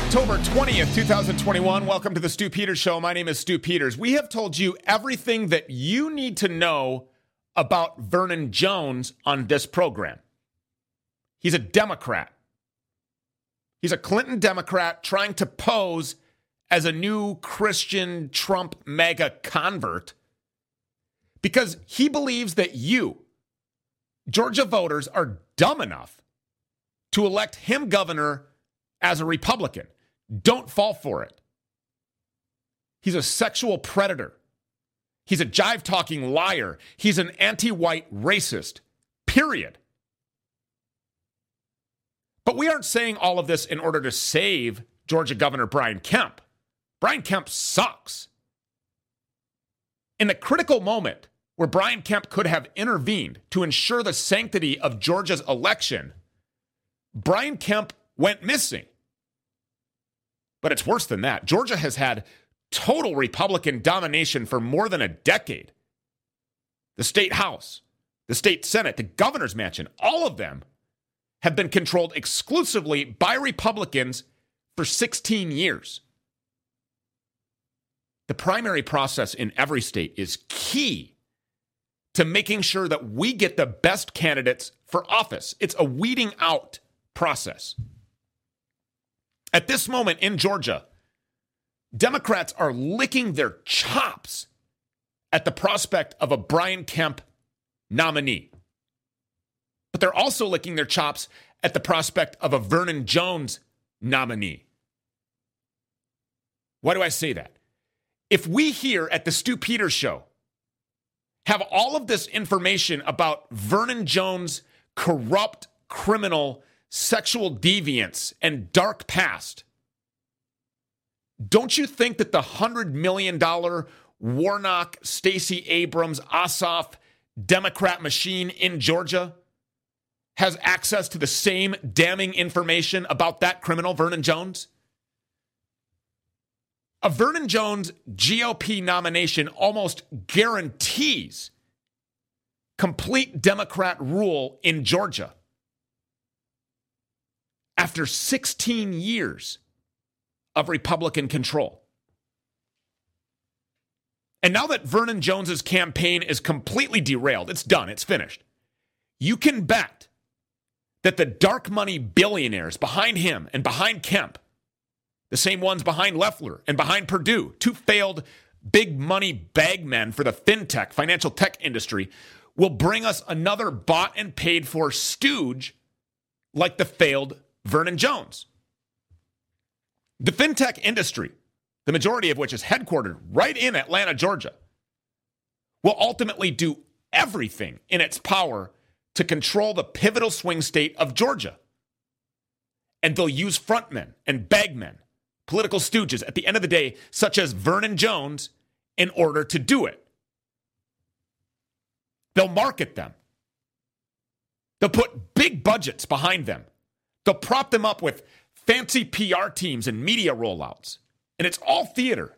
October 20th, 2021. Welcome to the Stu Peters Show. My name is Stu Peters. We have told you everything that you need to know about Vernon Jones on this program. He's a Democrat. He's a Clinton Democrat trying to pose as a new Christian Trump MAGA convert because he believes that you, Georgia voters, are dumb enough to elect him governor as a Republican. Don't fall for it. He's a sexual predator. He's a jive-talking liar. He's an anti-white racist. Period. But we aren't saying all of this in order to save Georgia Governor Brian Kemp. Brian Kemp sucks. In the critical moment where Brian Kemp could have intervened to ensure the sanctity of Georgia's election, Brian Kemp went missing. But it's worse than that. Georgia has had total Republican domination for more than a decade. The state house, the state senate, the governor's mansion, all of them have been controlled exclusively by Republicans for 16 years. The primary process in every state is key to making sure that we get the best candidates for office. It's a weeding out process. At this moment in Georgia, Democrats are licking their chops at the prospect of a Brian Kemp nominee. But they're also licking their chops at the prospect of a Vernon Jones nominee. Why do I say that? If we here at the Stu Peters Show have all of this information about Vernon Jones' corrupt, criminal, sexual deviance and dark past, don't you think that the $100 million Warnock, Stacey Abrams, Ossoff Democrat machine in Georgia has access to the same damning information about that criminal, Vernon Jones? A Vernon Jones GOP nomination almost guarantees complete Democrat rule in Georgia. After 16 years of Republican control. And now that Vernon Jones's campaign is completely derailed, it's done, it's finished, you can bet that the dark money billionaires behind him and behind Kemp, the same ones behind Loeffler and behind Perdue, two failed big money bagmen for the fintech, financial tech industry, will bring us another bought and paid for stooge like the failed Vernon Jones. The fintech industry, the majority of which is headquartered right in Atlanta, Georgia, will ultimately do everything in its power to control the pivotal swing state of Georgia. And they'll use frontmen and bagmen, political stooges at the end of the day, such as Vernon Jones, in order to do it. They'll market them. They'll put big budgets behind them. They'll prop them up with fancy PR teams and media rollouts. And it's all theater.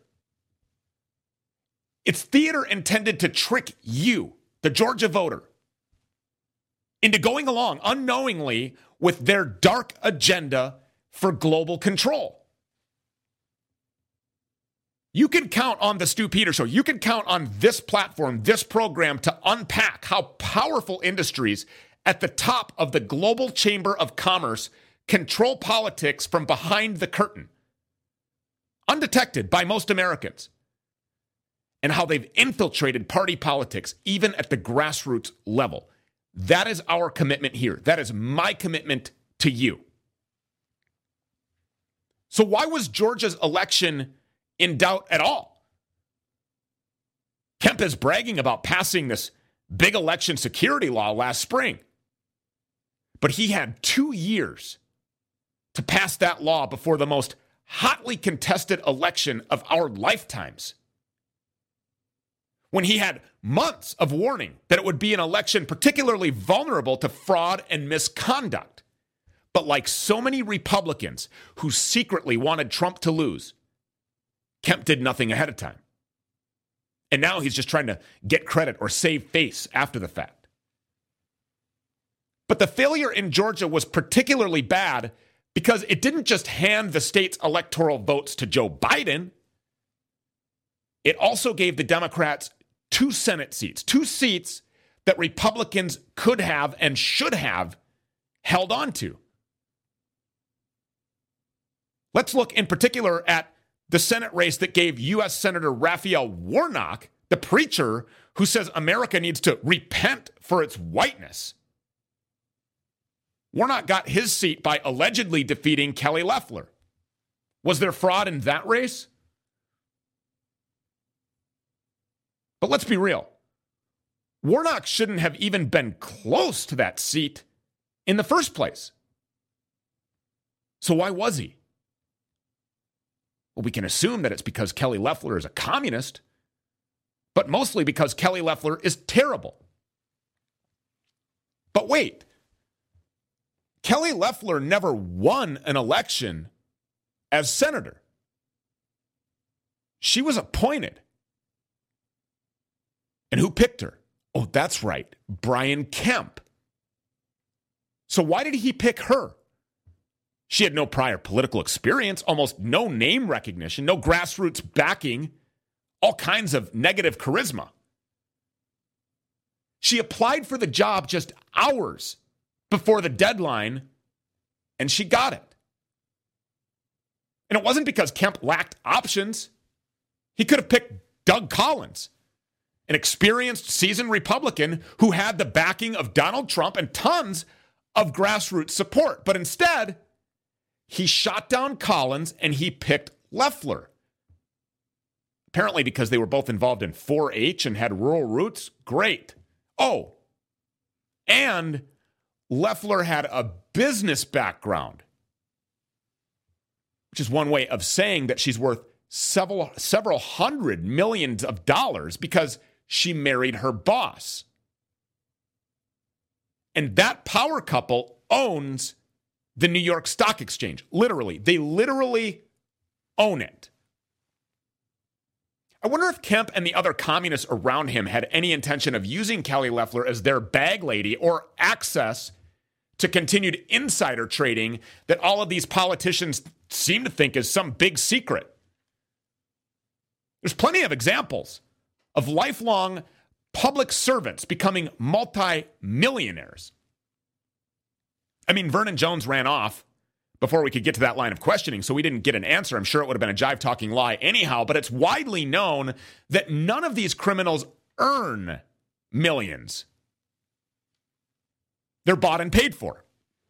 It's theater intended to trick you, the Georgia voter, into going along unknowingly with their dark agenda for global control. You can count on the Stu Peters Show. You can count on this platform, this program, to unpack how powerful industries at the top of the global chamber of commerce control politics from behind the curtain, undetected by most Americans, and how they've infiltrated party politics even at the grassroots level. That is our commitment here. That is my commitment to you. So why was Georgia's election in doubt at all? Kemp is bragging about passing this big election security law last spring. But he had 2 years to pass that law before the most hotly contested election of our lifetimes, when he had months of warning that it would be an election particularly vulnerable to fraud and misconduct. But like so many Republicans who secretly wanted Trump to lose, Kemp did nothing ahead of time. And now he's just trying to get credit or save face after the fact. But the failure in Georgia was particularly bad Because it didn't just hand the state's electoral votes to Joe Biden, it also gave the Democrats 2 Senate seats, 2 seats that Republicans could have and should have held on to. Let's look in particular at the Senate race that gave U.S. Senator Raphael Warnock, the preacher who says America needs to repent for its whiteness. Warnock got his seat by allegedly defeating Kelly Loeffler. Was there fraud in that race? But let's be real. Warnock shouldn't have even been close to that seat in the first place. So why was he? Well, we can assume that it's because Kelly Loeffler is a communist, but mostly because Kelly Loeffler is terrible. But wait, Kelly Loeffler never won an election as senator. She was appointed. And who picked her? Oh, that's right, Brian Kemp. So why did he pick her? She had no prior political experience, almost no name recognition, no grassroots backing, all kinds of negative charisma. She applied for the job just hours before the deadline, and she got it. And it wasn't because Kemp lacked options. He could have picked Doug Collins, an experienced, seasoned Republican who had the backing of Donald Trump and tons of grassroots support. But instead, he shot down Collins and he picked Loeffler. Apparently because they were both involved in 4-H and had rural roots. Great. Oh, and Loeffler had a business background, which is one way of saying that she's worth several hundred millions of dollars because she married her boss. And that power couple owns the New York Stock Exchange. Literally. They literally own it. I wonder if Kemp and the other communists around him had any intention of using Kelly Loeffler as their bag lady or access to continued insider trading that all of these politicians seem to think is some big secret. There's plenty of examples of lifelong public servants becoming multi-millionaires. I mean, Vernon Jones ran off before we could get to that line of questioning, so we didn't get an answer. I'm sure it would have been a jive-talking lie anyhow, but it's widely known that none of these criminals earn millions. They're bought and paid for.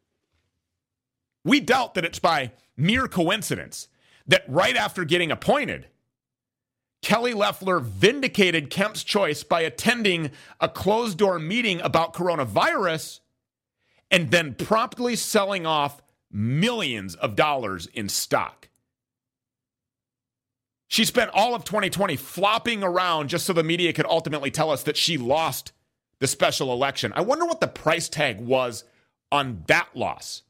We doubt that it's by mere coincidence that right after getting appointed, Kelly Loeffler vindicated Kemp's choice by attending a closed-door meeting about coronavirus and then promptly selling off millions of dollars in stock. She spent all of 2020 flopping around just so the media could ultimately tell us that she lost the special election. I wonder what the price tag was on that loss.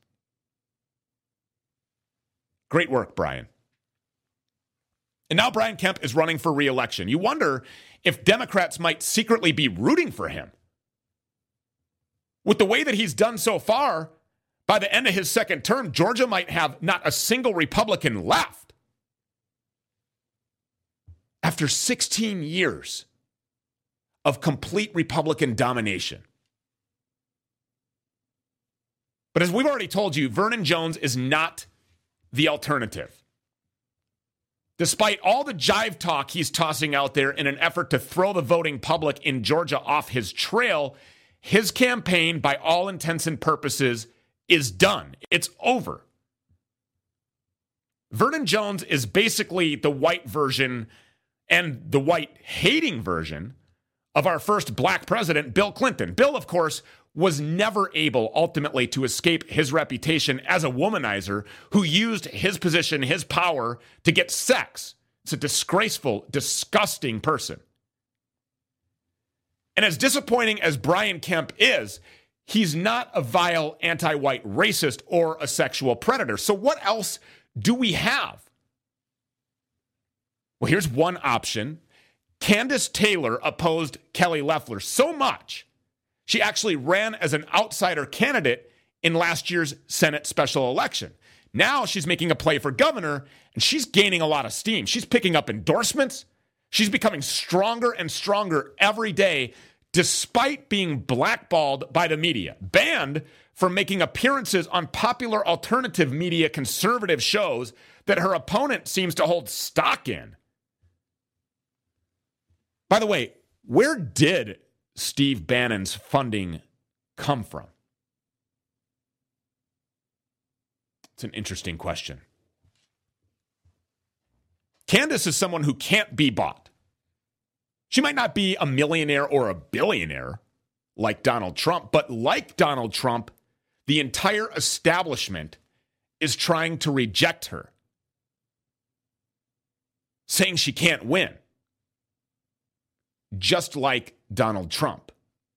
Great work, Brian. And now Brian Kemp is running for re-election. You wonder if Democrats might secretly be rooting for him. With the way that he's done so far, by the end of his second term, Georgia might have not a single Republican left. After 16 years of complete Republican domination. But as we've already told you, Vernon Jones is not the alternative. Despite all the jive talk he's tossing out there in an effort to throw the voting public in Georgia off his trail, his campaign, by all intents and purposes, is done. It's over. Vernon Jones is basically the white version and the white-hating version of our first black president, Bill Clinton. Bill, of course, was never able ultimately to escape his reputation as a womanizer who used his position, his power, to get sex. It's a disgraceful, disgusting person. And as disappointing as Brian Kemp is, he's not a vile anti-white racist or a sexual predator. So what else do we have? Well, here's one option. Candace Taylor opposed Kelly Loeffler so much, she actually ran as an outsider candidate in last year's Senate special election. Now she's making a play for governor, and she's gaining a lot of steam. She's picking up endorsements. She's becoming stronger and stronger every day, despite being blackballed by the media, banned from making appearances on popular alternative media conservative shows that her opponent seems to hold stock in. By the way, where did Steve Bannon's funding come from? It's an interesting question. Candace is someone who can't be bought. She might not be a millionaire or a billionaire like Donald Trump, but like Donald Trump, the entire establishment is trying to reject her, saying she can't win, just like Donald Trump.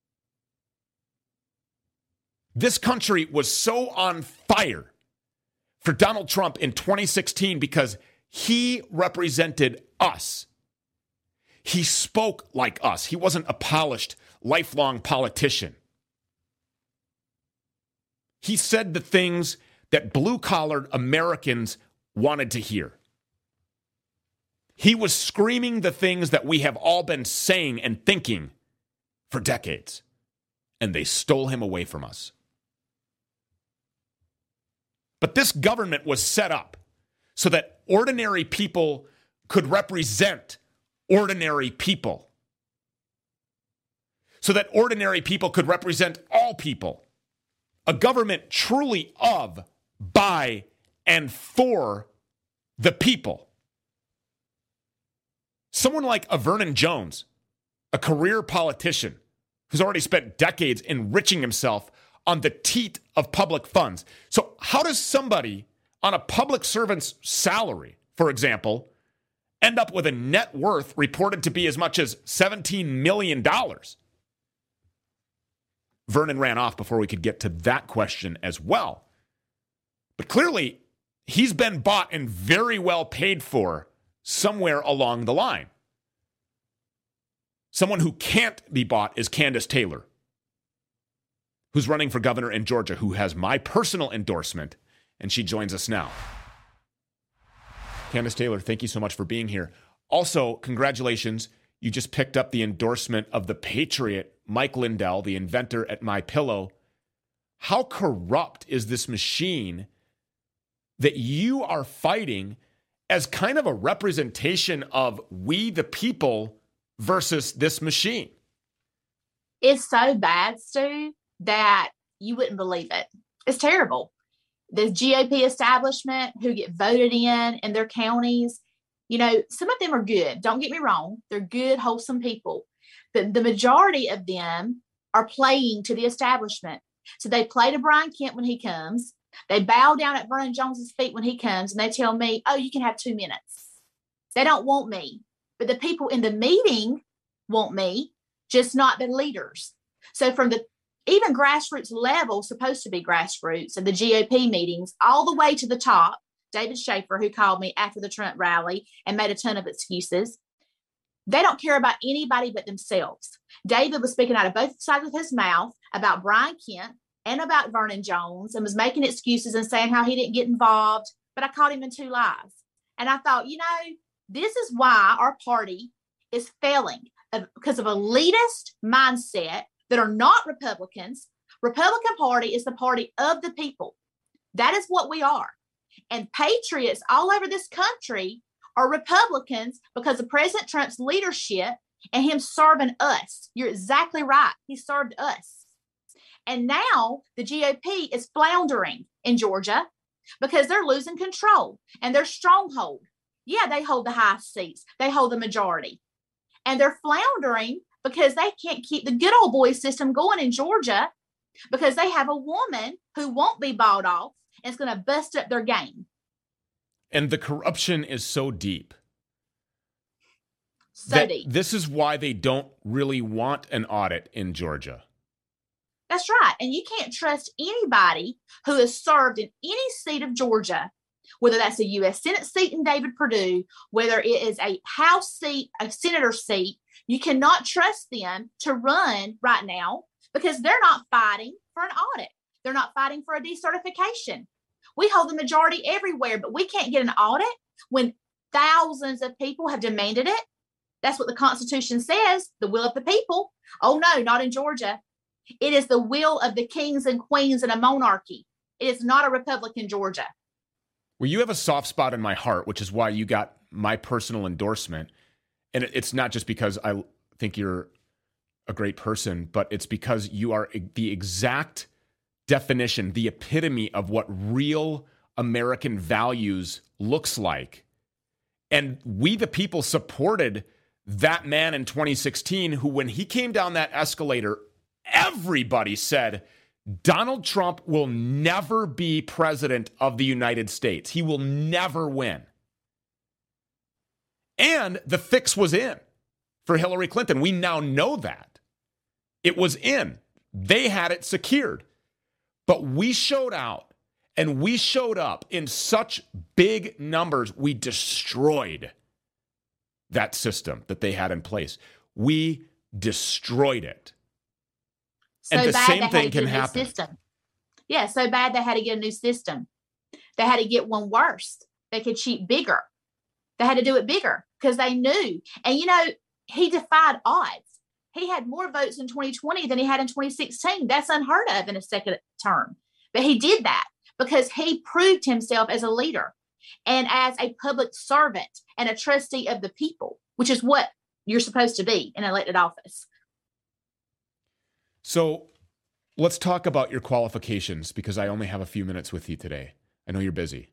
This country was so on fire for Donald Trump in 2016 because he represented us. He spoke like us. He wasn't a polished, lifelong politician. He said the things that blue-collar Americans wanted to hear. He was screaming the things that we have all been saying and thinking for decades, and they stole him away from us. But this government was set up so that ordinary people could represent ordinary people. So that ordinary people could represent all people. A government truly of, by, and for the people. Someone like a Vernon Jones, a career politician who's already spent decades enriching himself on the teat of public funds. So how does somebody on a public servant's salary, for example, end up with a net worth reported to be as much as $17 million? Vernon ran off before we could get to that question as well. But clearly, he's been bought and very well paid for somewhere along the line. Someone who can't be bought is Candace Taylor, who's running for governor in Georgia, who has my personal endorsement, and she joins us now. Candace Taylor, thank you so much for being here. Also, congratulations. You just picked up the endorsement of the patriot, Mike Lindell, the inventor at MyPillow. How corrupt is this machine that you are fighting as kind of a representation of we the people versus this machine? It's so bad, Stu, that you wouldn't believe it. It's terrible. The GOP establishment who get voted in their counties, you know, some of them are good. Don't get me wrong. They're good, wholesome people. But the majority of them are playing to the establishment. So they play to Brian Kemp when he comes. They bow down at Vernon Jones's feet when he comes, and they tell me, oh, you can have 2 minutes. They don't want me. But the people in the meeting want me, just not the leaders. So from the even grassroots level, supposed to be grassroots, and the GOP meetings, all the way to the top, David Schaefer, who called me after the Trump rally and made a ton of excuses, they don't care about anybody but themselves. David was speaking out of both sides of his mouth about Brian Kemp and about Vernon Jones and was making excuses and saying how he didn't get involved, but I caught him in 2 lies. And I thought, you know, this is why our party is failing, because of elitist mindset that are not Republicans. Republican Party is the party of the people. That is what we are. And patriots all over this country are Republicans because of President Trump's leadership and him serving us. You're exactly right. He served us. And now the GOP is floundering in Georgia because they're losing control and their stronghold. Yeah, they hold the high seats. They hold the majority. And they're floundering because they can't keep the good old boy system going in Georgia because they have a woman who won't be bought off and is going to bust up their game. And the corruption is so deep. So deep. This is why they don't really want an audit in Georgia. That's right. And you can't trust anybody who has served in any seat of Georgia, whether that's a U.S. Senate seat in David Perdue, whether it is a House seat, a senator seat. You cannot trust them to run right now because they're not fighting for an audit. They're not fighting for a decertification. We hold the majority everywhere, but we can't get an audit when thousands of people have demanded it. That's what the Constitution says, the will of the people. Oh, no, not in Georgia. It is the will of the kings and queens in a monarchy. It is not a republic in Georgia. Well, you have a soft spot in my heart, which is why you got my personal endorsement. And it's not just because I think you're a great person, but it's because you are the exact definition, the epitome of what real American values looks like. And we, the people, supported that man in 2016 who, when he came down that escalator, everybody said, Donald Trump will never be president of the United States. He will never win. And the fix was in for Hillary Clinton. We now know that. It was in. They had it secured. But we showed out, and we showed up in such big numbers, we destroyed that system that they had in place. We destroyed it. So and the bad same they thing had to can get a new happen. system. Yeah, so bad they had to get a new system. They had to get one worse. They could cheat bigger. They had to do it bigger because they knew. And, you know, he defied odds. He had more votes in 2020 than he had in 2016. That's unheard of in a second term. But he did that because he proved himself as a leader and as a public servant and a trustee of the people, which is what you're supposed to be in elected office. So let's talk about your qualifications because I only have a few minutes with you today. I know you're busy.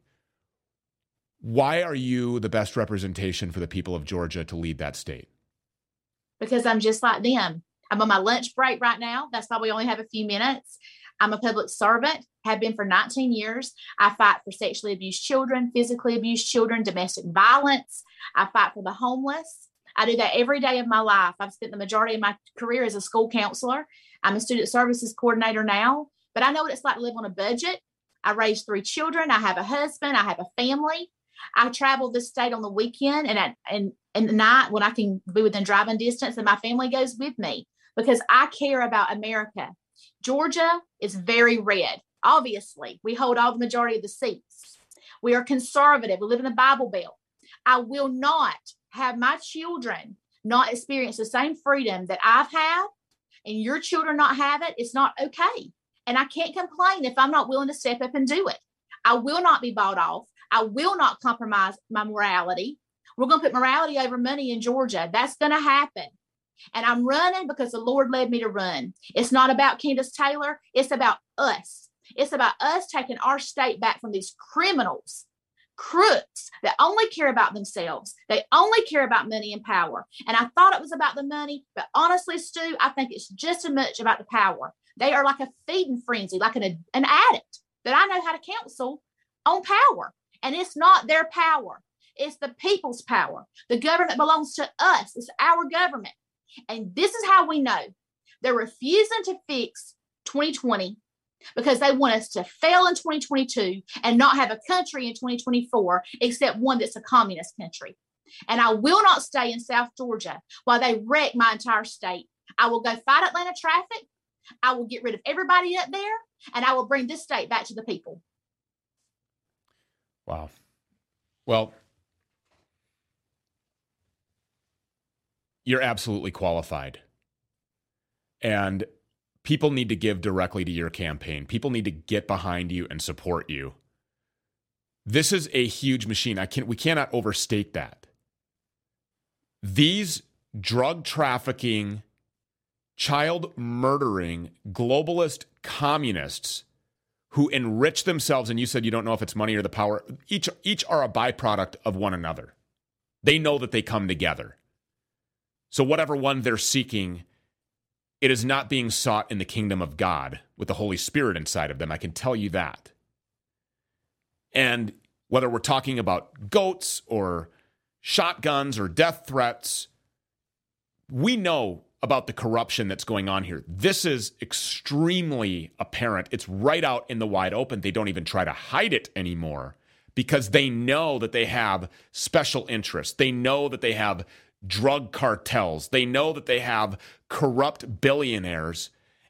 Why are you the best representation for the people of Georgia to lead that state? Because I'm just like them. I'm on my lunch break right now. That's why we only have a few minutes. I'm a public servant, have been for 19 years. I fight for sexually abused children, physically abused children, domestic violence. I fight for the homeless. I do that every day of my life. I've spent the majority of my career as a school counselor. I'm a student services coordinator now, but I know what it's like to live on a budget. I raised 3 children. I have a husband. I have a family. I travel this state on the weekend and the night when I can be within driving distance, and my family goes with me because I care about America. Georgia is very red. Obviously, we hold all the majority of the seats. We are conservative. We live in the Bible Belt. I will not have my children not experience the same freedom that I've had and your children not have it. It's not okay. And I can't complain if I'm not willing to step up and do it. I will not be bought off. I will not compromise my morality. We're going to put morality over money in Georgia. That's going to happen. And I'm running because the Lord led me to run. It's not about Candace Taylor. It's about us. It's about us taking our state back from these criminals, crooks that only care about themselves. They only care about money and power. And I thought it was about the money, but honestly, Stu, I think it's just as much about the power. They are like a feeding frenzy, like an addict that I know how to counsel on power. And it's not their power. It's the people's power. The government belongs to us. It's our government. And this is how we know. They're refusing to fix 2020 because they want us to fail in 2022 and not have a country in 2024 except one that's a communist country. And I will not stay in South Georgia while they wreck my entire state. I will go fight Atlanta traffic. I will get rid of everybody up there, and I will bring this state back to the people. Wow. Well, you're absolutely qualified. And people need to give directly to your campaign. People need to get behind you and support you. This is a huge machine. We cannot overstate that. These drug trafficking, child murdering, globalist communists who enrich themselves, and you said you don't know if it's money or the power, each are a byproduct of one another. They know that they come together. So whatever one they're seeking, it is not being sought in the kingdom of God with the Holy Spirit inside of them. I can tell you that. And whether we're talking about goats or shotguns or death threats, we know about the corruption that's going on here. This is extremely apparent. It's right out in the wide open. They don't even try to hide it anymore because they know that they have special interests. They know that they have drug cartels. They know that they have corrupt billionaires,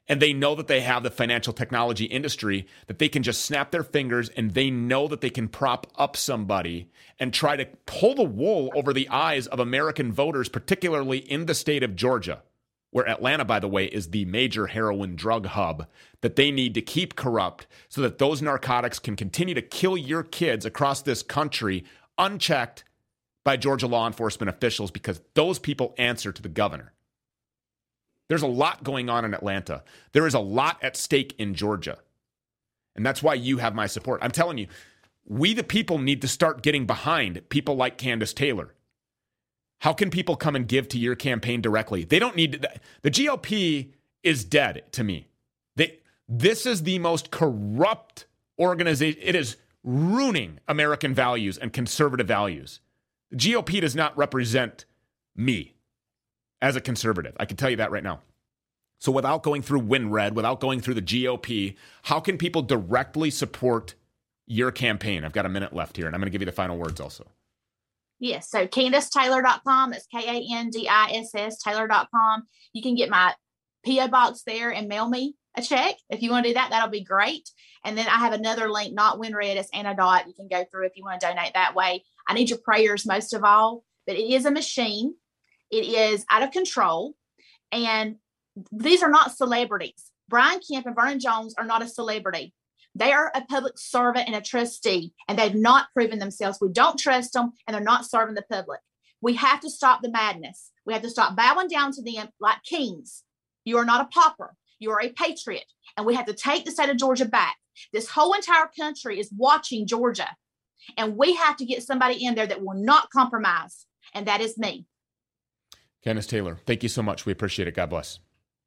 And they know that they have the financial technology industry that they can just snap their fingers, and they know that they can prop up somebody and try to pull the wool over the eyes of American voters, particularly in the state of Georgia, where Atlanta, by the way, is the major heroin drug hub that they need to keep corrupt so that those narcotics can continue to kill your kids across this country unchecked by Georgia law enforcement officials, because those people answer to the governor. There's a lot going on in Atlanta. There is a lot at stake in Georgia. And that's why you have my support. I'm telling you, we the people need to start getting behind people like Candace Taylor. How can people come and give to your campaign directly? They don't need to. The GOP is dead to me. This is the most corrupt organization. It is ruining American values and conservative values. The GOP does not represent me as a conservative. I can tell you that right now. So without going through WinRed, without going through the GOP, how can people directly support your campaign? I've got a minute left here, and I'm going to give you the final words also. Yes. So CandiceTaylor.com. It's KANDISS Taylor.com. You can get my P.O. box there and mail me a check. If you want to do that, that'll be great. And then I have another link, not WinRed, it's Anadot. You can go through if you want to donate that way. I need your prayers most of all, but it is a machine. It is out of control. And these are not celebrities. Brian Kemp and Vernon Jones are not a celebrity. They are a public servant and a trustee, and they've not proven themselves. We don't trust them, and they're not serving the public. We have to stop the madness. We have to stop bowing down to them like kings. You are not a pauper. You are a patriot, and we have to take the state of Georgia back. This whole entire country is watching Georgia, and we have to get somebody in there that will not compromise, and that is me. Candace Taylor, thank you so much. We appreciate it. God bless.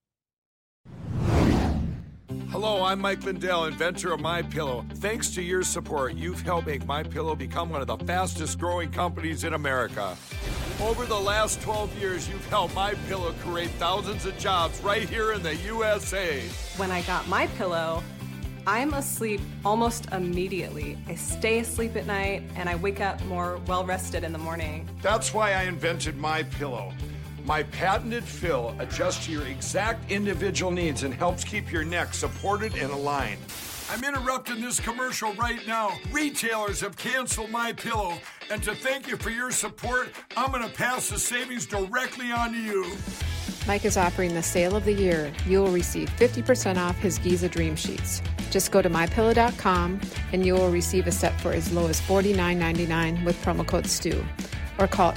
Hello, I'm Mike Lindell, inventor of MyPillow. Thanks to your support, you've helped make MyPillow become one of the fastest growing companies in America. Over the last 12 years, you've helped MyPillow create thousands of jobs right here in the USA. When I got MyPillow, I'm asleep almost immediately. I stay asleep at night and I wake up more well-rested in the morning. That's why I invented MyPillow. My patented fill adjusts to your exact individual needs and helps keep your neck supported and aligned. I'm interrupting this commercial right now. Retailers have canceled MyPillow, and to thank you for your support, I'm going to pass the savings directly on to you. Mike is offering the sale of the year. You will receive 50% off his Giza Dream Sheets. Just go to MyPillow.com and you will receive a set for as low as $49.99 with promo code STU. Or call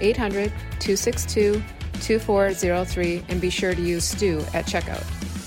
800-262-2403 and be sure to use STU at checkout.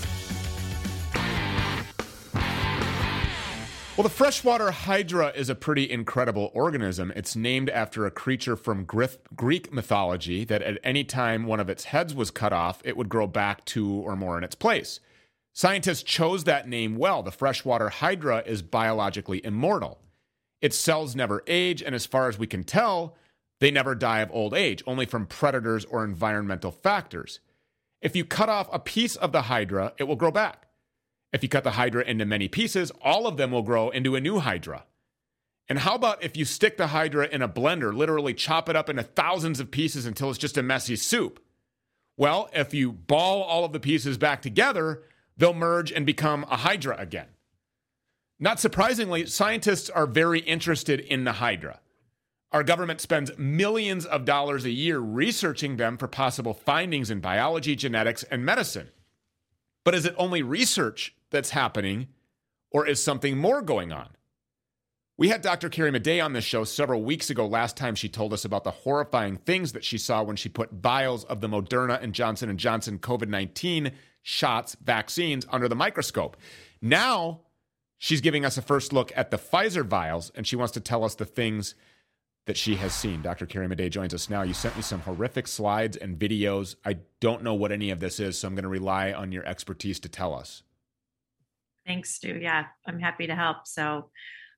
Well, the freshwater hydra is a pretty incredible organism. It's named after a creature from Greek mythology that at any time one of its heads was cut off, it would grow back two or more in its place. Scientists chose that name well. The freshwater hydra is biologically immortal. Its cells never age, and as far as we can tell, they never die of old age, only from predators or environmental factors. If you cut off a piece of the hydra, it will grow back. If you cut the hydra into many pieces, all of them will grow into a new hydra. And how about if you stick the hydra in a blender, literally chop it up into thousands of pieces until it's just a messy soup? Well, if you ball all of the pieces back together, they'll merge and become a hydra again. Not surprisingly, scientists are very interested in the hydra. Our government spends millions of dollars a year researching them for possible findings in biology, genetics, and medicine. But is it only research that's happening, or is something more going on? We had Dr. Carrie Madej on this show several weeks ago. Last time she told us about the horrifying things that she saw when she put vials of the Moderna and Johnson & Johnson COVID-19 shots, vaccines, under the microscope. Now, she's giving us a first look at the Pfizer vials, and she wants to tell us the things that she has seen. Dr. Carrie Madej joins us now. You sent me some horrific slides and videos. I don't know what any of this is, so I'm going to rely on your expertise to tell us. Thanks, Stu. Yeah, I'm happy to help. So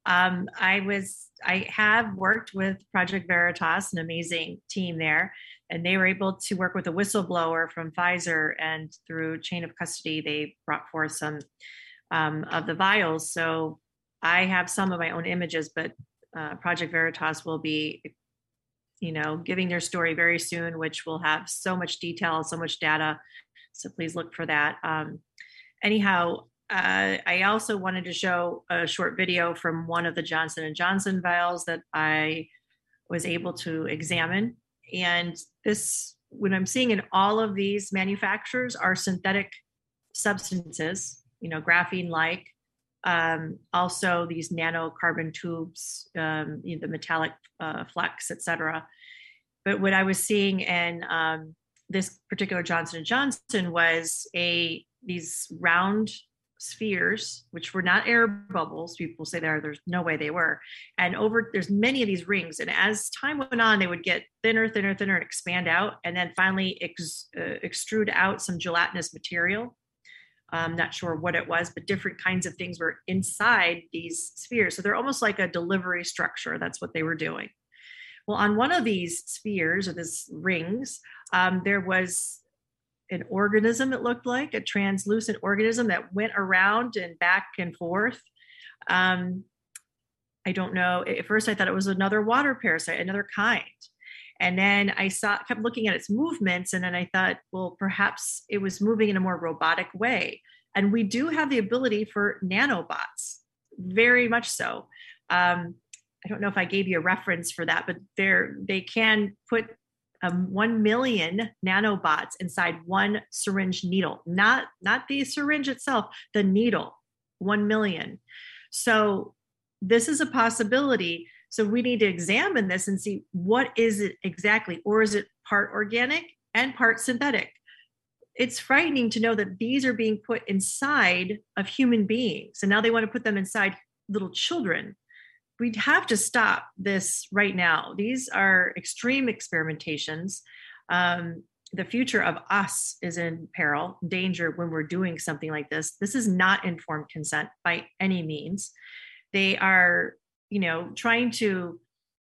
I have worked with Project Veritas, an amazing team there, and they were able to work with a whistleblower from Pfizer, and through chain of custody, they brought forth some of the vials. So I have some of my own images, but Project Veritas will be, giving their story very soon, which will have so much detail, so much data. So please look for that. anyhow, I also wanted to show a short video from one of the Johnson & Johnson vials that I was able to examine. And this, what I'm seeing in all of these manufacturers are synthetic substances, graphene-like, also these nanocarbon tubes, the metallic flex, etc. But what I was seeing in this particular Johnson & Johnson was these round spheres, which were not air bubbles. People say there's no way they were. And there's many of these rings. And as time went on, they would get thinner, thinner, thinner, and expand out, and then finally extrude out some gelatinous material. I'm not sure what it was, but different kinds of things were inside these spheres. So they're almost like a delivery structure. That's what they were doing. Well, on one of these spheres or these rings, there was an organism, it looked like, a translucent organism that went around and back and forth. I don't know. At first, I thought it was another water parasite, another kind. And then I kept looking at its movements, and then I thought, well, perhaps it was moving in a more robotic way. And we do have the ability for nanobots, very much so. I don't know if I gave you a reference for that, but they can put 1 million nanobots inside one syringe needle, not the syringe itself, the needle, 1 million. So this is a possibility. So we need to examine this and see what is it exactly, or is it part organic and part synthetic? It's frightening to know that these are being put inside of human beings. And now they want to put them inside little children. We'd have to stop this right now. These are extreme experimentations. The future of us is in peril, danger when we're doing something like this. This is not informed consent by any means. They are, trying to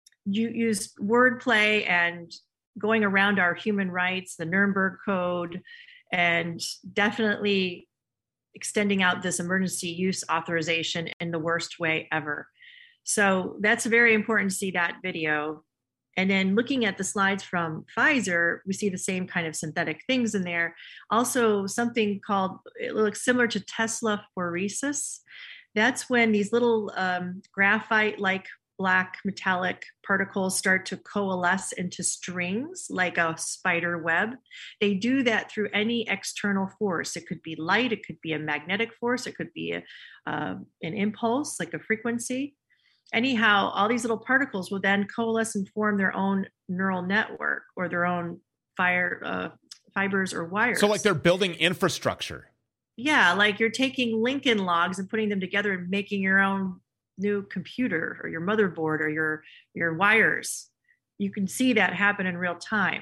use wordplay and going around our human rights, the Nuremberg Code, and definitely extending out this emergency use authorization in the worst way ever. So that's very important to see that video. And then looking at the slides from Pfizer, we see the same kind of synthetic things in there. Also something called, it looks similar to Tesla phoresis. That's when these little graphite-like black metallic particles start to coalesce into strings like a spider web. They do that through any external force. It could be light, it could be a magnetic force, it could be an impulse, like a frequency. Anyhow, all these little particles will then coalesce and form their own neural network or their own fibers or wires. So like they're building infrastructure. Yeah, like you're taking Lincoln logs and putting them together and making your own new computer or your motherboard or your wires. You can see that happen in real time.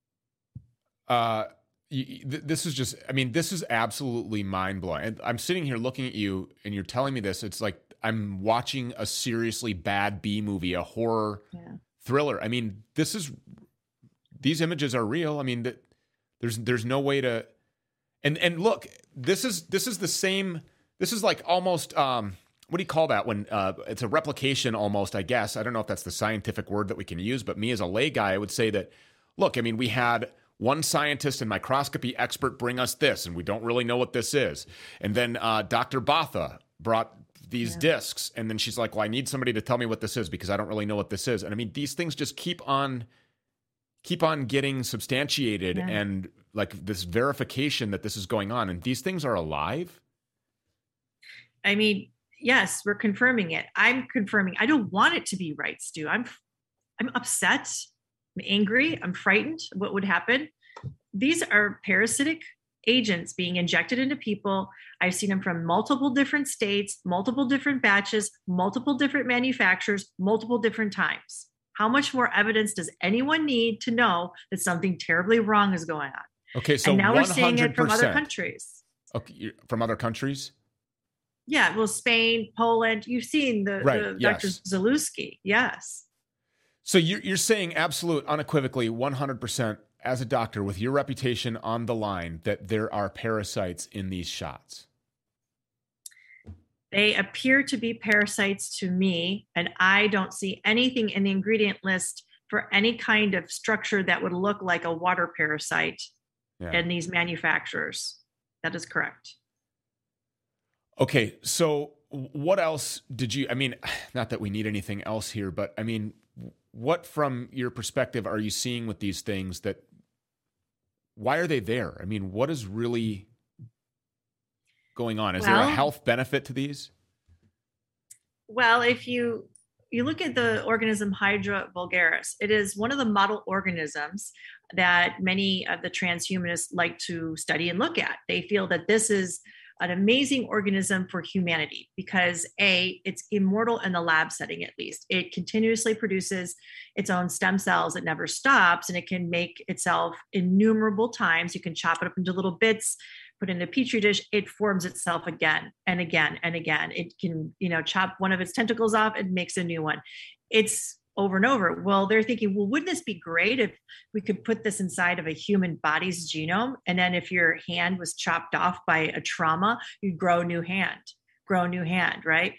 This is absolutely mind-blowing. I'm sitting here looking at you and you're telling me this. It's like I'm watching a seriously bad B movie, a horror thriller. I mean, these images are real. I mean, there's no way to, and look, this is the same. This is like almost, what do you call that when it's a replication almost, I guess. I don't know if that's the scientific word that we can use, but me as a lay guy, I would say that, look, I mean, we had one scientist and microscopy expert bring us this, and we don't really know what this is. And then Dr. Botha brought these discs, and then she's like, well, I need somebody to tell me what this is because I don't really know what this is. And I mean, these things just keep on getting substantiated and like this verification that this is going on, and these things are alive. I mean, yes, we're confirming it. I'm confirming. I don't want it to be right, Stu. I'm upset. I'm angry. I'm frightened. What would happen? These are parasitic agents being injected into people. I've seen them from multiple different states, multiple different batches, multiple different manufacturers, multiple different times. How much more evidence does anyone need to know that something terribly wrong is going on? Okay, so and now 100%. We're seeing it from other countries. Okay, from other countries? Yeah, well, Spain, Poland. You've seen the Dr. Zalewski. Yes. So you're saying absolute, unequivocally, 100%, as a doctor with your reputation on the line, that there are parasites in these shots? They appear to be parasites to me, and I don't see anything in the ingredient list for any kind of structure that would look like a water parasite in these manufacturers. That is correct. Okay, so what else did you, I mean, not that we need anything else here, but I mean, what from your perspective are you seeing with these things that, why are they there? I mean, what is really going on? Is there a health benefit to these? Well, if you look at the organism Hydra vulgaris, it is one of the model organisms that many of the transhumanists like to study and look at. They feel that this is an amazing organism for humanity because it's immortal in the lab setting, at least. It continuously produces its own stem cells. It never stops, and it can make itself innumerable times. You can chop it up into little bits, put it in a petri dish. It forms itself again and again and again. It can, chop one of its tentacles off and makes a new one. It's over and over. Well, they're thinking, well, wouldn't this be great if we could put this inside of a human body's genome? And then if your hand was chopped off by a trauma, you'd grow a new hand, right?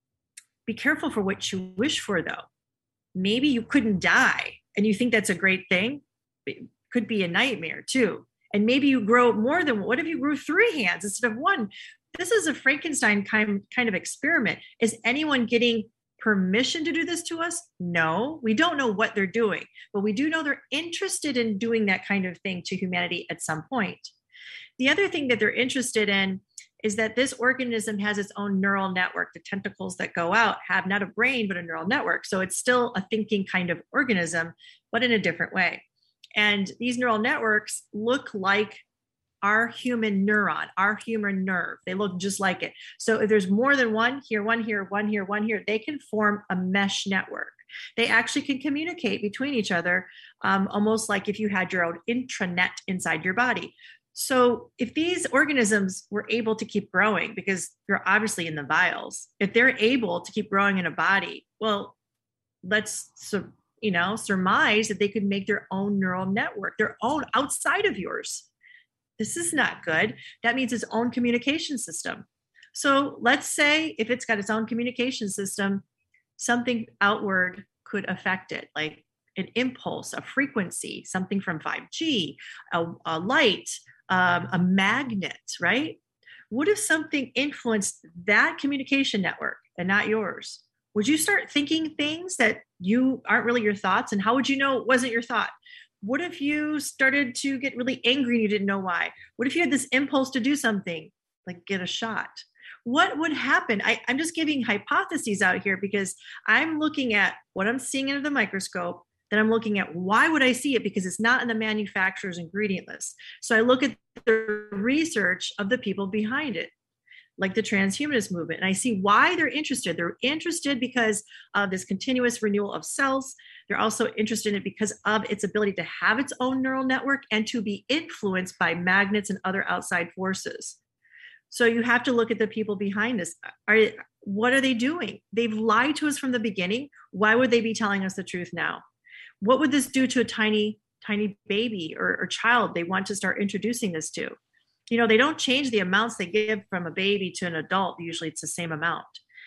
Be careful for what you wish for, though. Maybe you couldn't die, and you think that's a great thing. It could be a nightmare, too. And maybe you grow more than, what if you grew 3 hands instead of 1? This is a Frankenstein kind of experiment. Is anyone getting permission to do this to us? No, we don't know what they're doing, but we do know they're interested in doing that kind of thing to humanity at some point. The other thing that they're interested in is that this organism has its own neural network. The tentacles that go out have not a brain, but a neural network. So it's still a thinking kind of organism, but in a different way. And these neural networks look like our human neuron, our human nerve. They look just like it. So if there's more than one here, one here, one here, one here, they can form a mesh network. They actually can communicate between each other, almost like if you had your own intranet inside your body. So if these organisms were able to keep growing, because they're obviously in the vials, if they're able to keep growing in a body, well, let's surmise that they could make their own neural network, their own outside of yours. This is not good. That means its own communication system. So let's say if it's got its own communication system, something outward could affect it, like an impulse, a frequency, something from 5G, a light, a magnet, right? What if something influenced that communication network and not yours? Would you start thinking things that you aren't really your thoughts? And how would you know it wasn't your thought? What if you started to get really angry and you didn't know why? What if you had this impulse to do something, like get a shot? What would happen? I'm just giving hypotheses out here because I'm looking at what I'm seeing under the microscope. Then I'm looking at why would I see it? Because it's not in the manufacturer's ingredient list. So I look at the research of the people behind it, like the transhumanist movement, and I see why they're interested. They're interested because of this continuous renewal of cells. They're also interested in it because of its ability to have its own neural network and to be influenced by magnets and other outside forces. So you have to look at the people behind this. What are they doing? They've lied to us from the beginning. Why would they be telling us the truth now? What would this do to a tiny baby or child they want to start introducing this to? They don't change the amounts they give from a baby to an adult. Usually it's the same amount.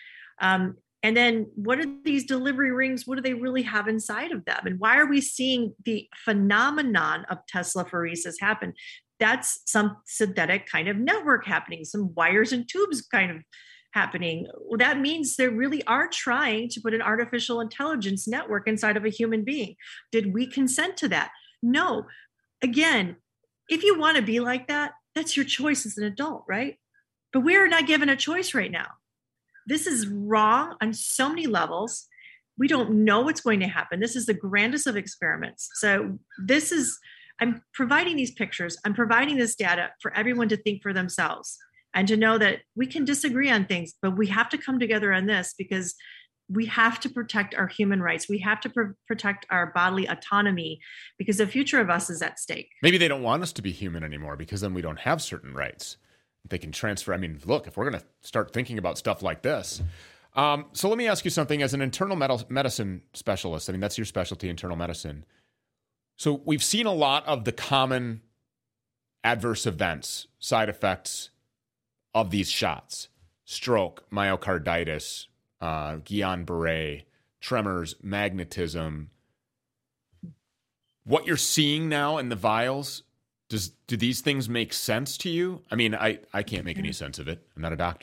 And then what are these delivery rings? What do they really have inside of them? And why are we seeing the phenomenon of Tesla-phoresis happen? That's some synthetic kind of network happening, some wires and tubes kind of happening. Well, that means they really are trying to put an artificial intelligence network inside of a human being. Did we consent to that? No. Again, if you want to be like that, that's your choice as an adult, right? But we are not given a choice right now. This is wrong on so many levels. We don't know what's going to happen. This is the grandest of experiments. So I'm providing these pictures. I'm providing this data for everyone to think for themselves and to know that we can disagree on things, but we have to come together on this because we have to protect our human rights. We have to protect our bodily autonomy because the future of us is at stake. Maybe they don't want us to be human anymore because then we don't have certain rights. They can transfer. I mean, look, if we're going to start thinking about stuff like this. So let me ask you something as an internal medicine specialist. I mean, that's your specialty, internal medicine. So we've seen a lot of the common adverse events, side effects of these shots: stroke, myocarditis, Guillain-Barré, tremors, magnetism. What you're seeing now in the vials, do these things make sense to you? I mean, I can't make any sense of it. I'm not a doctor.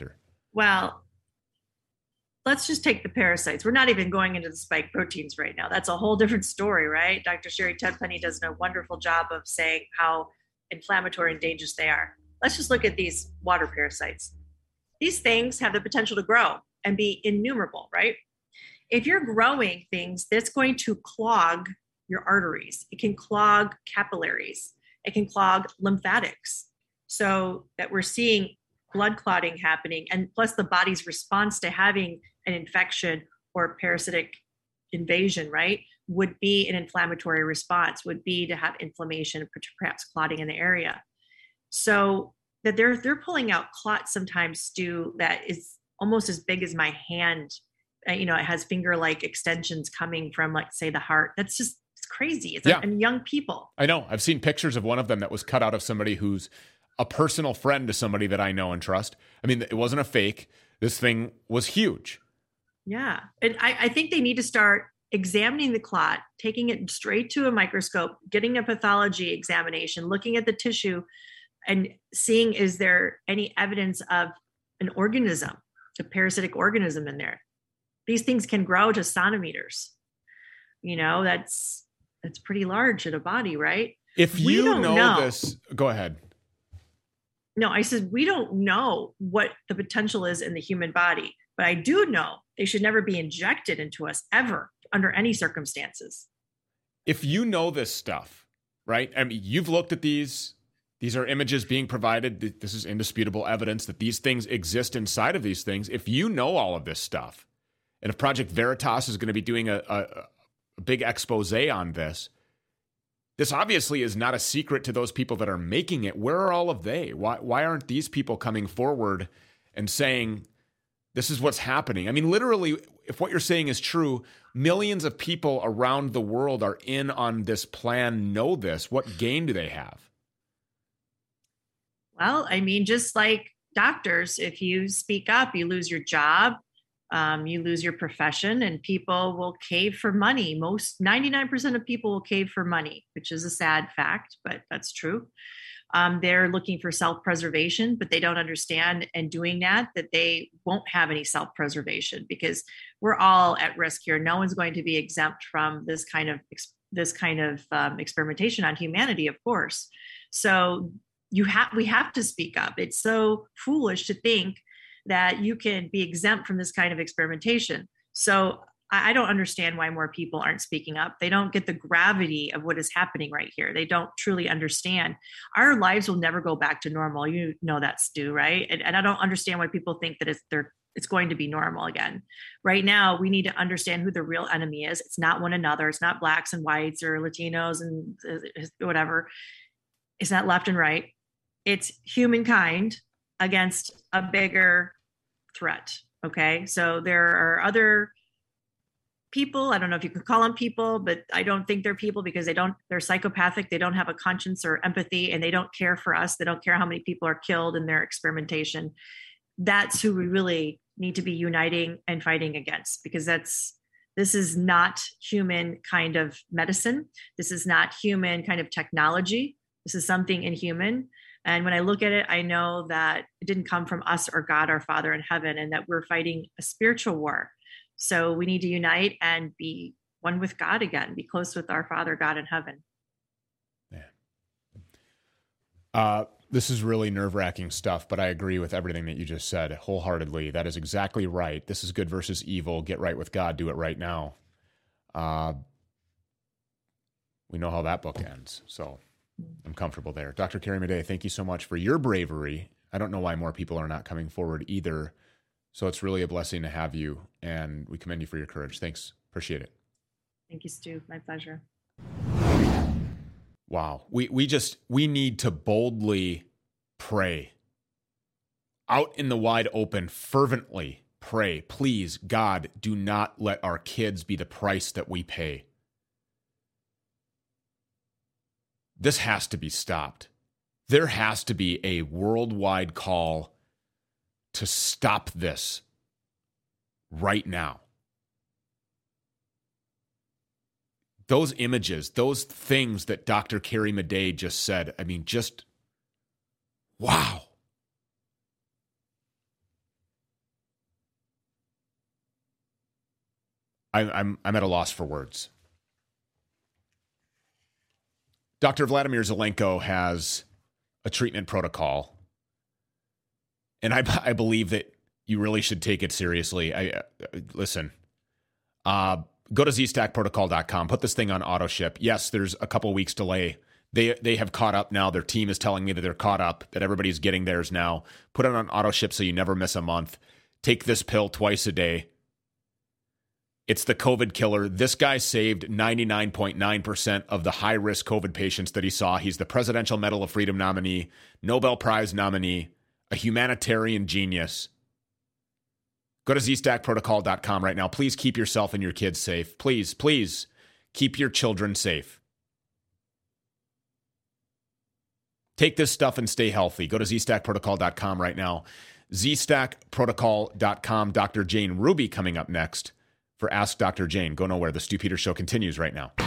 Well, let's just take the parasites. We're not even going into the spike proteins right now. That's a whole different story, right? Dr. Sherry Tenpenny does a wonderful job of saying how inflammatory and dangerous they are. Let's just look at these water parasites. These things have the potential to grow and be innumerable, right? If you're growing things, that's going to clog your arteries. It can clog capillaries. It can clog lymphatics. So that we're seeing blood clotting happening, and plus the body's response to having an infection or parasitic invasion, right, would be an inflammatory response, would be to have inflammation, perhaps clotting in the area. So that they're pulling out clots sometimes, Stu, that is almost as big as my hand. It has finger-like extensions coming from, like, say, the heart. That's just, it's crazy. It's in young people. I know. I've seen pictures of one of them that was cut out of somebody who's a personal friend to somebody that I know and trust. I mean, it wasn't a fake. This thing was huge. Yeah. And I think they need to start examining the clot, taking it straight to a microscope, getting a pathology examination, looking at the tissue, and seeing, is there any evidence of an organism, a parasitic organism in there? These things can grow to centimeters. That's pretty large in a body, right? If you know this, go ahead. No, I said, we don't know what the potential is in the human body, but I do know they should never be injected into us ever under any circumstances. If you know this stuff, right? I mean, you've looked at these are images being provided. This is indisputable evidence that these things exist inside of these things. If you know all of this stuff, and if Project Veritas is going to be doing a big expose on this, this obviously is not a secret to those people that are making it. Where are all of they? Why aren't these people coming forward and saying, this is what's happening? I mean, literally, if what you're saying is true, millions of people around the world are in on this plan, know this. What gain do they have? Well, I mean, just like doctors, if you speak up, you lose your job. You lose your profession, and people will cave for money. 99% of people will cave for money, which is a sad fact, but that's true. They're looking for self-preservation, but they don't understand, and doing that they won't have any self-preservation, because we're all at risk here. No one's going to be exempt from this kind of experimentation on humanity, of course. So we have to speak up. It's so foolish to think that you can be exempt from this kind of experimentation. So I don't understand why more people aren't speaking up. They don't get the gravity of what is happening right here. They don't truly understand. Our lives will never go back to normal. You know that, Stu, right? And I don't understand why people think that it's going to be normal again. Right now, we need to understand who the real enemy is. It's not one another. It's not blacks and whites or Latinos and whatever. It's not left and right. It's humankind against a bigger threat. Okay. So there are other people. I don't know if you could call them people, but I don't think they're people, because they're psychopathic. They don't have a conscience or empathy, and they don't care for us. They don't care how many people are killed in their experimentation. That's who we really need to be uniting and fighting against, because this is not human kind of medicine. This is not human kind of technology. This is something inhuman. And when I look at it, I know that it didn't come from us or God, our Father in heaven, and that we're fighting a spiritual war. So we need to unite and be one with God again, be close with our Father God in heaven. Yeah. This is really nerve-wracking stuff, but I agree with everything that you just said wholeheartedly. That is exactly right. This is good versus evil. Get right with God. Do it right now. We know how that book ends, so I'm comfortable there. Dr. Carrie Madej, thank you so much for your bravery. I don't know why more people are not coming forward either. So it's really a blessing to have you, and we commend you for your courage. Thanks. Appreciate it. Thank you, Stu. My pleasure. Wow. We need to boldly pray. Out in the wide open, fervently pray. Please, God, do not let our kids be the price that we pay. This has to be stopped. There has to be a worldwide call to stop this right now. Those images, those things that Dr. Carrie Madej just said, I mean, just wow. I'm at a loss for words. Dr. Vladimir Zelenko has a treatment protocol, and I believe that you really should take it seriously. Listen, go to zstackprotocol.com. Put this thing on auto ship. Yes, there's a couple weeks delay. They have caught up now. Their team is telling me that they're caught up, that everybody's getting theirs now. Put it on auto ship so you never miss a month. Take this pill twice a day. It's the COVID killer. This guy saved 99.9% of the high-risk COVID patients that he saw. He's the Presidential Medal of Freedom nominee, Nobel Prize nominee, a humanitarian genius. Go to zstackprotocol.com right now. Please keep yourself and your kids safe. Please, please keep your children safe. Take this stuff and stay healthy. Go to zstackprotocol.com right now. zstackprotocol.com. Dr. Jane Ruby coming up next for Ask Dr. Jane. Go nowhere. The Stu Peters Show continues right now.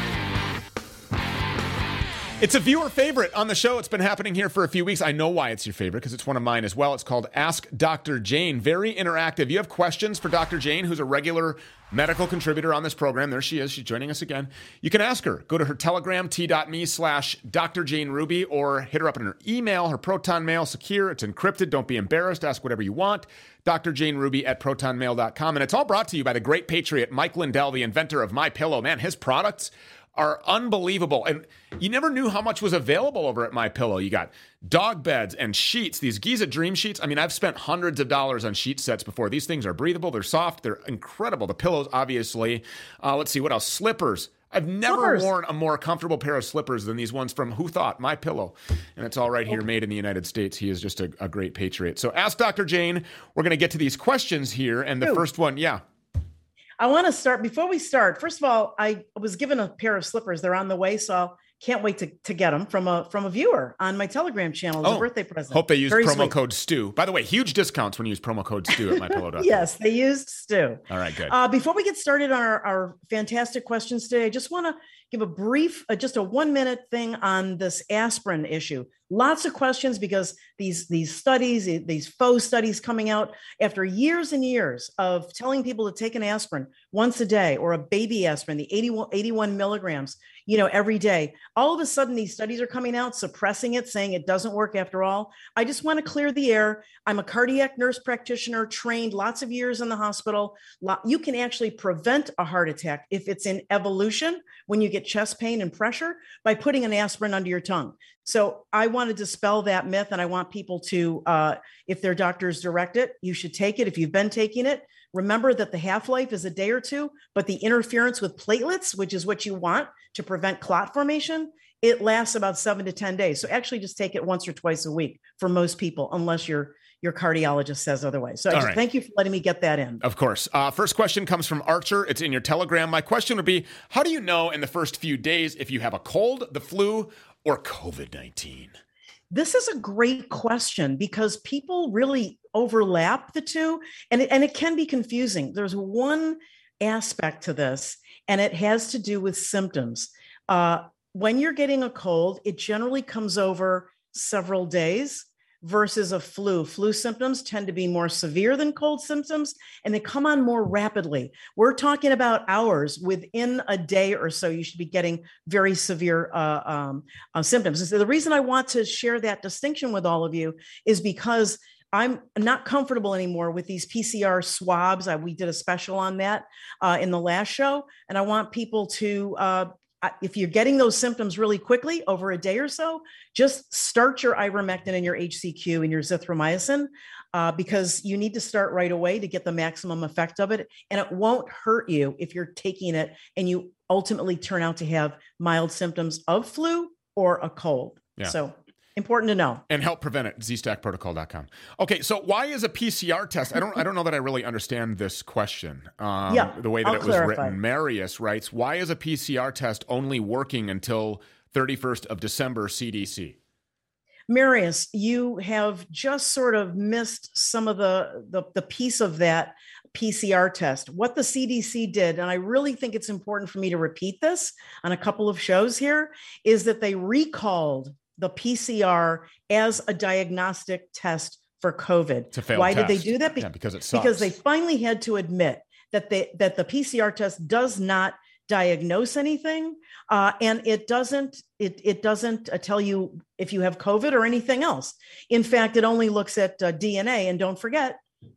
It's a viewer favorite on the show. It's been happening here for a few weeks. I know why it's your favorite, because it's one of mine as well. It's called Ask Dr. Jane. Very interactive. You have questions for Dr. Jane, who's a regular medical contributor on this program. There she is. She's joining us again. You can ask her. Go to her Telegram, t.me/Dr. Jane Ruby, or hit her up in her email, her Proton Mail, secure. It's encrypted. Don't be embarrassed. Ask whatever you want. Dr. Jane Ruby at protonmail.com. And it's all brought to you by the great patriot, Mike Lindell, the inventor of MyPillow. Man, his products are unbelievable. And you never knew how much was available over at MyPillow. You got dog beds and sheets, these Giza Dream Sheets. I mean, I've spent hundreds of dollars on sheet sets before. These things are breathable. They're soft. They're incredible. The pillows, obviously. Let's see, what else? Slippers. I've never worn a more comfortable pair of slippers than these ones from Who Thought? MyPillow. And it's all right here, made in the United States. He is just a great patriot. So Ask Dr. Jane. We're going to get to these questions here. And the first one, I want to start, before we start, first of all, I was given a pair of slippers. They're on the way, so can't wait to get them from a viewer on my Telegram channel as a birthday present. Hope they use promo code STU. By the way, huge discounts when you use promo code STU at MyPillow.com. Yes, they used STU. All right, good. Before we get started on our fantastic questions today, I just want to give a brief, just a 1-minute thing on this aspirin issue. Lots of questions because these studies, these faux studies coming out after years and years of telling people to take an aspirin once a day, or a baby aspirin, the 81 milligrams, every day. All of a sudden, these studies are coming out, suppressing it, saying it doesn't work after all. I just want to clear the air. I'm a cardiac nurse practitioner, trained lots of years in the hospital. You can actually prevent a heart attack if it's in evolution, when you get chest pain and pressure, by putting an aspirin under your tongue. So I want to dispel that myth, and I want people to, if their doctors direct it, you should take it. If you've been taking it, remember that the half-life is a day or two, but the interference with platelets, which is what you want to prevent clot formation, it lasts about 7 to 10 days. So actually just take it once or twice a week for most people, unless your cardiologist says otherwise. So thank you for letting me get that in. Of course. First question comes from Archer. It's in your Telegram. My question would be, how do you know in the first few days if you have a cold, the flu, or COVID-19? This is a great question because people really overlap the two, and it can be confusing. There's one aspect to this, and it has to do with symptoms. When you're getting a cold, it generally comes over several days versus a flu. Flu symptoms tend to be more severe than cold symptoms, and they come on more rapidly. We're talking about hours. Within a day or so, you should be getting very severe symptoms. And so the reason I want to share that distinction with all of you is because I'm not comfortable anymore with these PCR swabs. We did a special on that in the last show, and I want people to if you're getting those symptoms really quickly over a day or so, just start your ivermectin and your HCQ and your zithromycin because you need to start right away to get the maximum effect of it. And it won't hurt you if you're taking it and you ultimately turn out to have mild symptoms of flu or a cold. Yeah. So important to know. And help prevent it, zstackprotocol.com. Okay, so why is a PCR test? I don't know that I really understand this question. The way that it was written. Marius writes, why is a PCR test only working until 31st of December CDC? Marius, you have just sort of missed some of the piece of that PCR test. What the CDC did, and I really think it's important for me to repeat this on a couple of shows here, is that they recalled the PCR as a diagnostic test for COVID. It's a failed Why test. did they do that? Because it sucks. Because they finally had to admit that the PCR test does not diagnose anything, and it doesn't tell you if you have COVID or anything else. In fact, it only looks at DNA. And don't forget,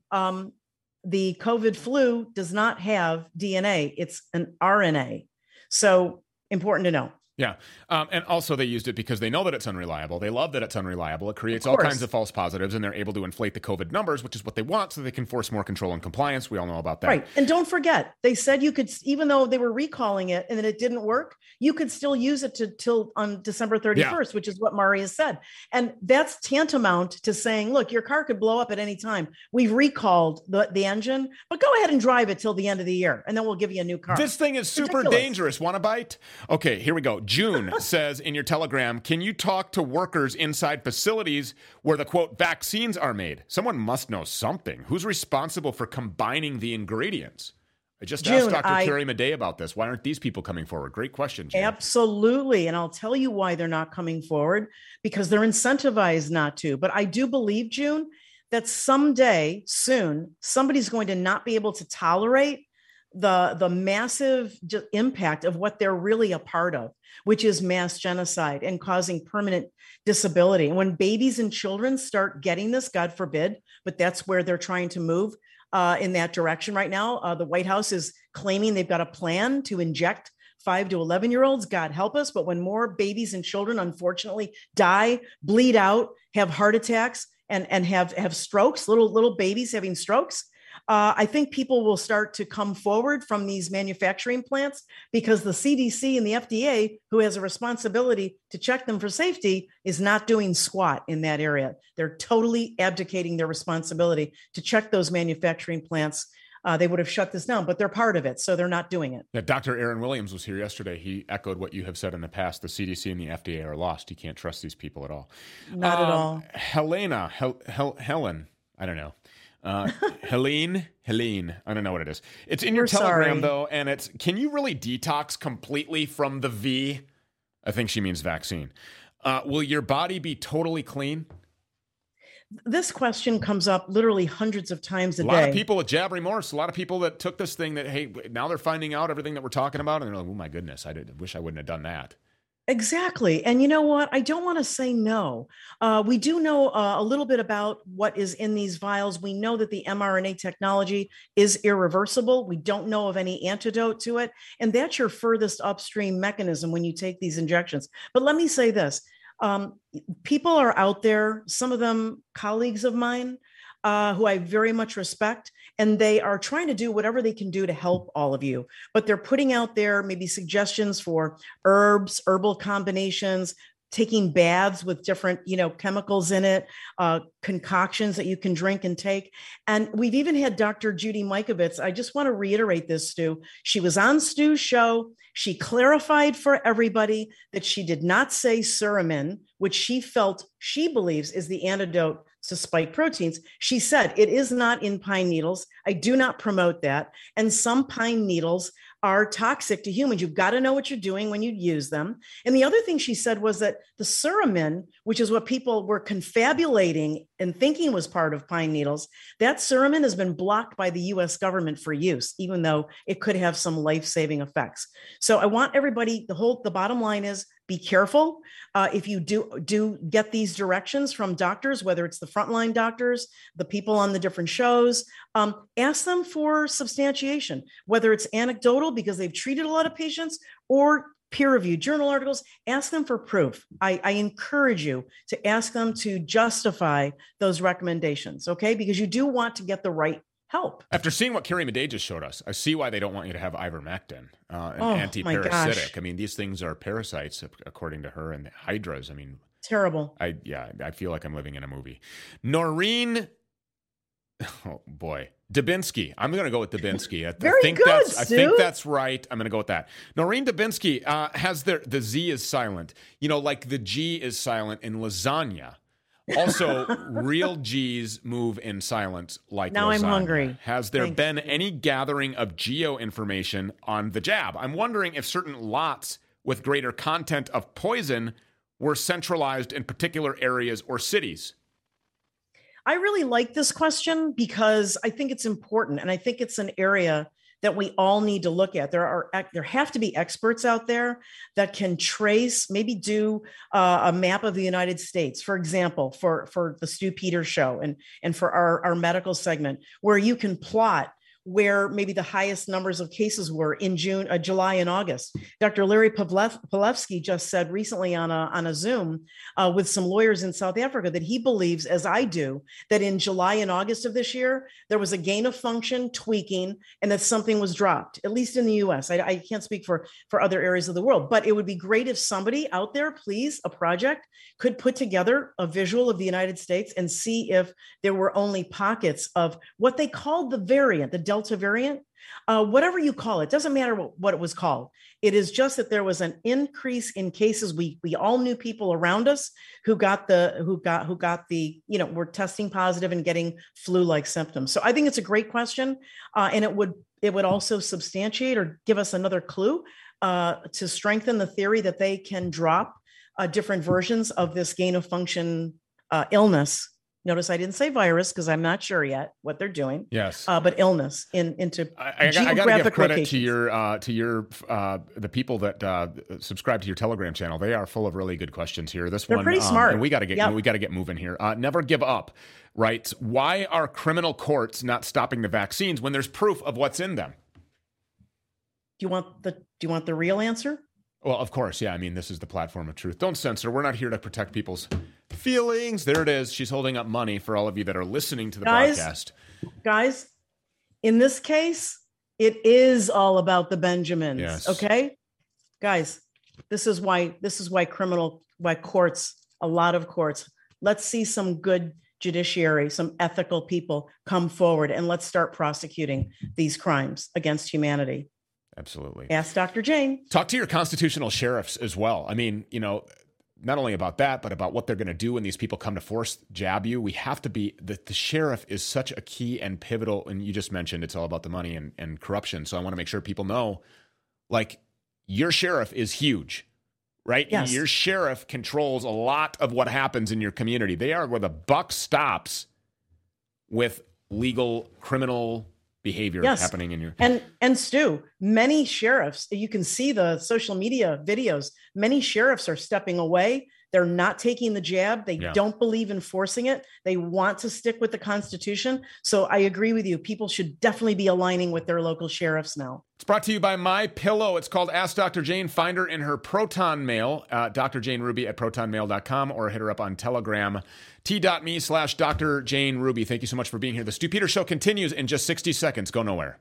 the COVID flu does not have DNA; it's an RNA. So important to know. Yeah. And also they used it because they know that it's unreliable. They love that it's unreliable. It creates all kinds of false positives, and they're able to inflate the COVID numbers, which is what they want, so they can force more control and compliance. We all know about that. Right. And don't forget, they said you could, even though they were recalling it and then it didn't work, you could still use it till on December 31st, which is what Mari has said. And that's tantamount to saying, look, your car could blow up at any time. We've recalled the engine, but go ahead and drive it till the end of the year, and then we'll give you a new car. This thing is super dangerous. Want a bite? Okay, here we go. June says in your telegram, can you talk to workers inside facilities where the, quote, vaccines are made? Someone must know something. Who's responsible for combining the ingredients? I just asked Dr. Carrie Madej about this. Why aren't these people coming forward? Great question, June. Absolutely. And I'll tell you why they're not coming forward, because they're incentivized not to. But I do believe, June, that someday soon, somebody's going to not be able to tolerate the massive impact of what they're really a part of, which is mass genocide and causing permanent disability. And when babies and children start getting this, God forbid, but that's where they're trying to move in that direction right now. The White House is claiming they've got a plan to inject 5 to 11-year-olds, God help us. But when more babies and children, unfortunately, die, bleed out, have heart attacks, and have strokes, little babies having strokes, I think people will start to come forward from these manufacturing plants, because the CDC and the FDA, who has a responsibility to check them for safety, is not doing squat in that area. They're totally abdicating their responsibility to check those manufacturing plants. They would have shut this down, but they're part of it, so they're not doing it. Yeah, Dr. Aaron Williams was here yesterday. He echoed what you have said in the past. The CDC and the FDA are lost. You can't trust these people at all. Not at all. Helen, I don't know. Helene, I don't know what it is. It's in your telegram, though, and it's, can you really detox completely from the V? I think she means vaccine. Will your body be totally clean? This question comes up literally hundreds of times a day. A lot of people with jab remorse, a lot of people that took this thing that, hey, now they're finding out everything that we're talking about, and they're like, oh my goodness, wish I wouldn't have done that. Exactly. And you know what? I don't want to say no. We do know a little bit about what is in these vials. We know that the mRNA technology is irreversible. We don't know of any antidote to it. And that's your furthest upstream mechanism when you take these injections. But let me say this. People are out there, some of them colleagues of mine, who I very much respect, and they are trying to do whatever they can do to help all of you. But they're putting out there maybe suggestions for herbs, herbal combinations, taking baths with different, chemicals in it, concoctions that you can drink and take. And we've even had Dr. Judy Mikovits. I just want to reiterate this, Stu. She was on Stu's show. She clarified for everybody that she did not say Suramin, which she believes is the antidote to spike proteins. She said it is not in pine needles. I do not promote that. And some pine needles are toxic to humans. You've got to know what you're doing when you use them. And the other thing she said was that the Suramin, which is what people were confabulating and thinking was part of pine needles, that Suramin has been blocked by the US government for use, even though it could have some life-saving effects. So I want everybody, the bottom line is, be careful. If you do get these directions from doctors, whether it's the frontline doctors, the people on the different shows, ask them for substantiation, whether it's anecdotal because they've treated a lot of patients, or peer-reviewed journal articles. Ask them for proof. I encourage you to ask them to justify those recommendations, okay? Because you do want to get the right help. After seeing what Carrie Madej just showed us, I see why they don't want you to have ivermectin, an anti-parasitic. I mean, these things are parasites, according to her, and hydras. I mean, terrible. I feel like I'm living in a movie. Noreen, oh boy, Dubinsky. I'm going to go with Dubinsky. I think that's right. I'm going to go with that. Noreen Dubinsky has the Z is silent. Like the G is silent in lasagna. Also, real G's move in silence like now lasagna. I'm hungry. Has there been any gathering of geo information on the jab? I'm wondering if certain lots with greater content of poison were centralized in particular areas or cities. I really like this question because I think it's important, and I think it's an area that we all need to look at. There have to be experts out there that can trace, maybe do a map of the United States, for example, for the Stu Peters show and for our medical segment, where you can plot where maybe the highest numbers of cases were in July and August. Dr. Larry Palevsky just said recently on a Zoom with some lawyers in South Africa that he believes, as I do, that in July and August of this year, there was a gain of function tweaking and that something was dropped, at least in the US. I can't speak for other areas of the world, but it would be great if somebody out there, please, a project, could put together a visual of the United States and see if there were only pockets of what they called the variant, the Delta variant, whatever you call it, doesn't matter what it was called. It is just that there was an increase in cases. We all knew people around us who got the, were testing positive and getting flu-like symptoms. So I think it's a great question. And it would also substantiate or give us another clue to strengthen the theory that they can drop different versions of this gain of function illness. Notice I didn't say virus because I'm not sure yet what they're doing. Yes, but illness into I got to give credit to your the people that subscribe to your Telegram channel. They are full of really good questions here. They're pretty smart, and we got to get moving here. Never give up. Right? Why are criminal courts not stopping the vaccines when there's proof of what's in them? Do you want the real answer? Well, of course, yeah. I mean, this is the platform of truth. Don't censor. We're not here to protect people's feelings. There it is. She's holding up money for all of you that are listening to the broadcast. Guys, in this case, it is all about the Benjamins. Yes. Okay, guys, this is why courts, a lot of courts. Let's see some good judiciary, some ethical people come forward, and let's start prosecuting these crimes against humanity. Absolutely. Ask Dr. Jane. Talk to your constitutional sheriffs as well. I mean, not only about that, but about what they're going to do when these people come to force jab you. We have to be, the sheriff is such a key and pivotal, and you just mentioned it's all about the money and corruption. So I want to make sure people know, like, your sheriff is huge, right? Yes. Your sheriff controls a lot of what happens in your community. They are where the buck stops with legal criminal behavior happening in your... And Stu, many sheriffs, you can see the social media videos, many sheriffs are stepping away. They're not taking the jab. They don't believe in forcing it. They want to stick with the Constitution. So I agree with you. People should definitely be aligning with their local sheriffs now. It's brought to you by MyPillow. It's called Ask Dr. Jane. Find her in her Proton Mail, Dr. Jane Ruby at protonmail.com, or hit her up on Telegram, t.me/Dr. Jane Ruby. Thank you so much for being here. The Stu Peters Show continues in just 60 seconds. Go nowhere.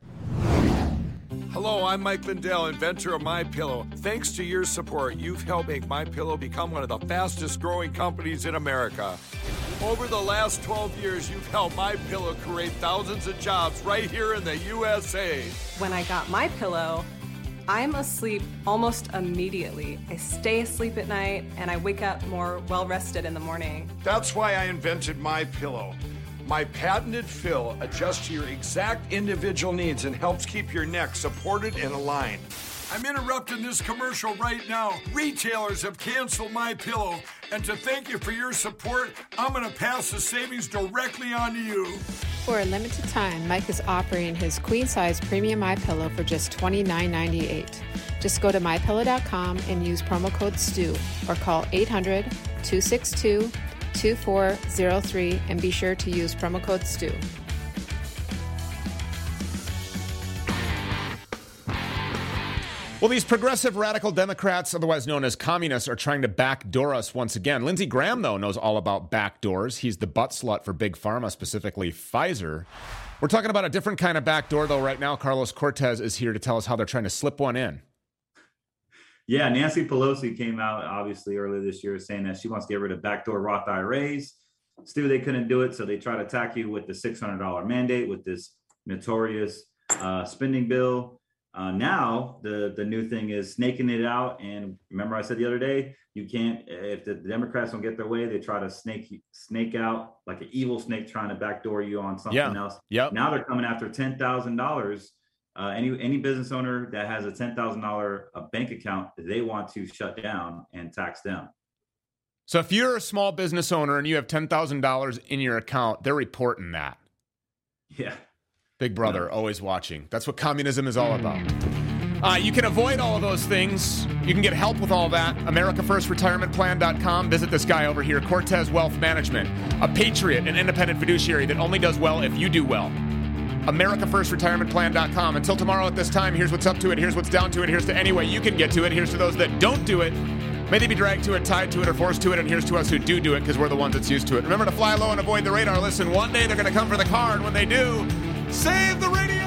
Hello, I'm Mike Lindell, inventor of MyPillow. Thanks to your support, you've helped make MyPillow become one of the fastest growing companies in America. Over the last 12 years, you've helped MyPillow create thousands of jobs right here in the USA. When I got MyPillow, I'm asleep almost immediately. I stay asleep at night and I wake up more well-rested in the morning. That's why I invented MyPillow. My patented fill adjusts to your exact individual needs and helps keep your neck supported and aligned. I'm interrupting this commercial right now. Retailers have canceled MyPillow, and to thank you for your support, I'm going to pass the savings directly on to you. For a limited time, Mike is offering his queen-size premium MyPillow for just $29.98. Just go to MyPillow.com and use promo code STU or call 800-262-2403 and be sure to use promo code STU. Well, these progressive radical Democrats, otherwise known as communists, are trying to backdoor us once again. Lindsey Graham, though, knows all about backdoors. He's the butt slut for Big Pharma, specifically Pfizer. We're talking about a different kind of backdoor, though, right now. Carlos Cortez is here to tell us how they're trying to slip one in. Yeah, Nancy Pelosi came out, obviously, earlier this year saying that she wants to get rid of backdoor Roth IRAs. Still, they couldn't do it, so they try to attack you with the $600 mandate, with this notorious spending bill. Now, the new thing is snaking it out. And remember I said the other day, you can't, if the Democrats don't get their way, they try to snake out like an evil snake trying to backdoor you on something else. Yep. Now they're coming after $10,000. Any business owner that has a $10,000 bank account, they want to shut down and tax them. So if you're a small business owner and you have $10,000 in your account, they're reporting that. Yeah. Big brother, always watching. That's what communism is all about. You can avoid all of those things. You can get help with all that. AmericaFirstRetirementPlan.com. Visit this guy over here, Cortez Wealth Management. A patriot, an independent fiduciary that only does well if you do well. AmericaFirstRetirementPlan.com. Until tomorrow at this time, here's what's up to it. Here's what's down to it. Here's to any way you can get to it. Here's to those that don't do it. May they be dragged to it, tied to it, or forced to it. And here's to us who do it because we're the ones that's used to it. Remember to fly low and avoid the radar. Listen, one day they're going to come for the car, and when they do, save the radio!